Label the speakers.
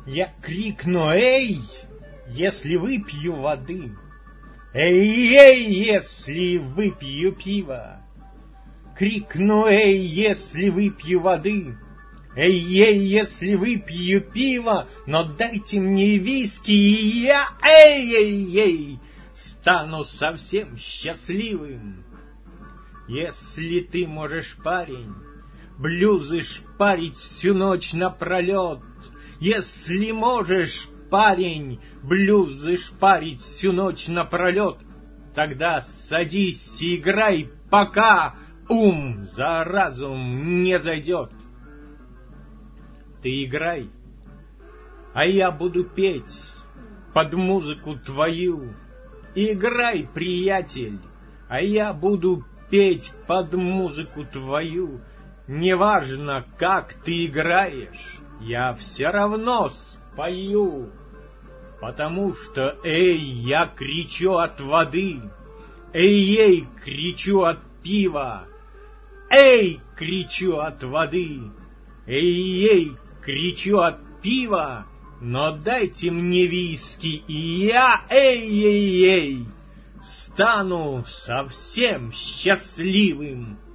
Speaker 1: Я крикну «Эй!», если выпью воды. Эй, если выпью пива. Крикну «Эй, если выпью воды». Эй, если выпью пива, но дайте мне виски, и я, эй, стану совсем счастливым. Если ты можешь, парень, блюзы шпарить всю ночь напролет, если можешь, парень, блюзы шпарить всю ночь напролет, тогда садись и играй, пока ум за разум не зайдет. Ты играй, а я буду петь под музыку твою. Играй, приятель, а я буду петь под музыку твою. Неважно, как ты играешь, я все равно спою. Потому что, эй, я кричу от воды, эй, кричу от пива, эй, кричу от воды, эй, кричу от пива, но дайте мне виски, и я, эй, стану совсем счастливым.